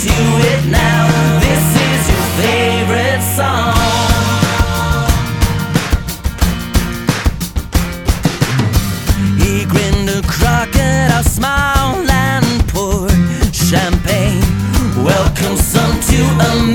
to it now. This is your favorite song. He grinned a crocodile smile and poured champagne. Welcome son to a